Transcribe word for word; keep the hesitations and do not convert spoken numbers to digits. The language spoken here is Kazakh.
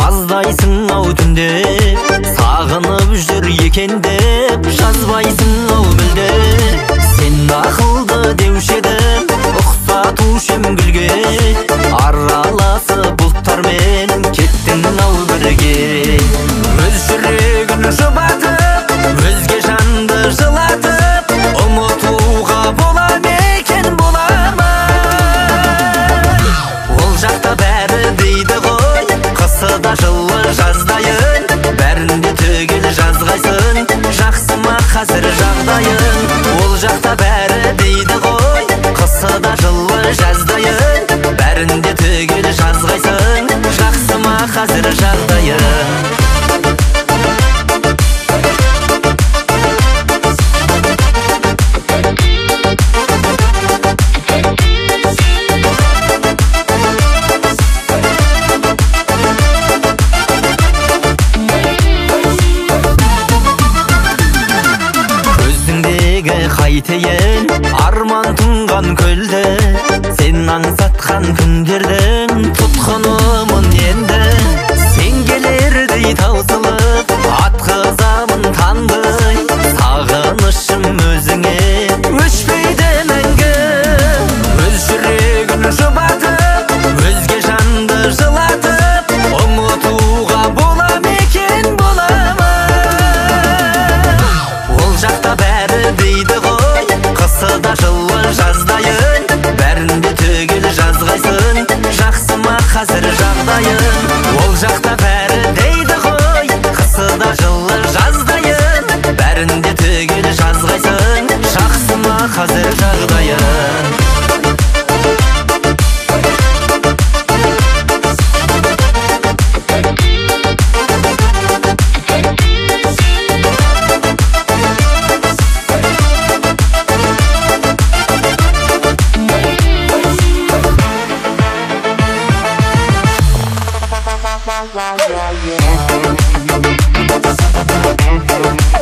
жаздайсың ау түнде, сағынып жүр екен деп жазбайсың ау мүлде. Сен ақылды деуші едім, ұқсатушы ем гүлге, араласып бұлттармен кеттің ау бірге. Өз жүрегін жұбатып, өзге жанды жылатып, ұмытуға бола ма екен, бола ма? Ол жақта бәрі дейді ғой, қысы да жылы жаздайын, бәрінде түгел жазғайсың, жақсы ма қазір жағдайын? Ол жақта бәрі дейді ғой, қысы да жылы жаздайын, бәрінде түгел жазғайсың, жақсы ма қазір жағдайын? Қайтейін арман тұнған көлді, сен аңсатқан күндердің тұтқынымын енді. Сен келердей таусылып атқызамын таңдай, сағынышым өзіңе өшпейді мәңгі. Өз жүрегін жұбатып, өзге жанды жылатып, ұмытуға бола ма екен, бола ма? Ол жақта бәрі дейді ғой, қысы да жылы жаздайын, бәрінде түгел жазғайсың, жақсы ма қазір жағдайын? Ол жақта бәрі дейді ғой, қысы да жылы жаздайын, бәрінде түгел жазғайсың, жақсы ма қазір жағдайын? Yeah, yeah, yeah.